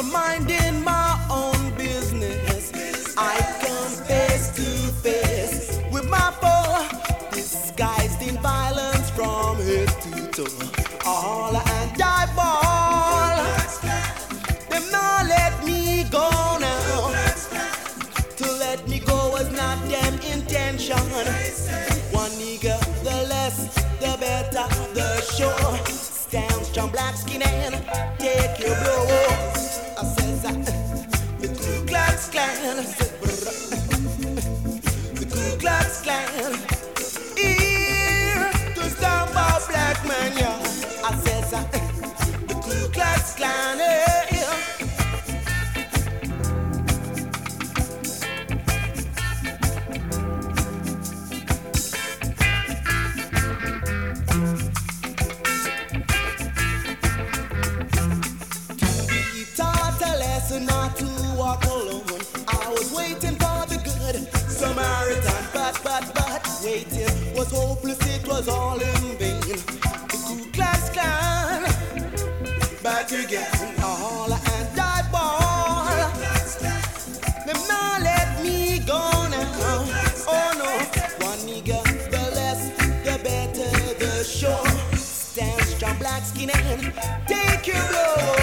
minding my own business. I come face to face with my foe, disguised in violence from head to toe. All and I ball. Them not let me go now. To let me go was not them intention. One nigga, the less, the better, the sure. Stand strong, black skin and take your blow. I says the Ku Klux Klan. I said, the Ku Klux Klan. Here to stop our black man, yeah. I says the Ku Klux Klan, yeah. Not to walk alone. I was waiting for the good Samaritan, but waiting was hopeless. It was all in vain. The Ku Klux Klan back again, all and I ball. Them not let me go now. Oh no, one nigga, the less, the better, the sure. Stand strong, black skin and take your blow.